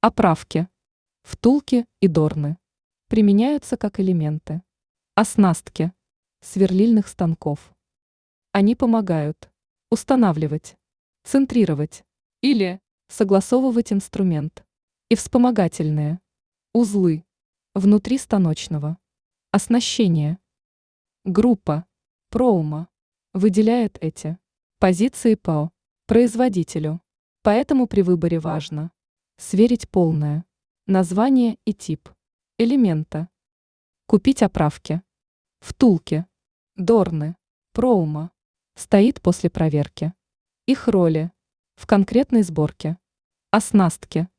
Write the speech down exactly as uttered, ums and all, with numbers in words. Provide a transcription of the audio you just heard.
Оправки. Втулки и дорны. Применяются как элементы. Оснастки. Сверлильных станков. Они помогают устанавливать, центрировать или согласовывать инструмент. И вспомогательные. Узлы. Внутри станочного. Оснащение. Группа. Проума. Выделяет эти позиции по производителю. Поэтому при выборе важно сверить полное название и тип элемента. Купить оправки. Втулки. Дорны. Проума. Стоит после проверки. Их роли в конкретной сборке. Оснастки.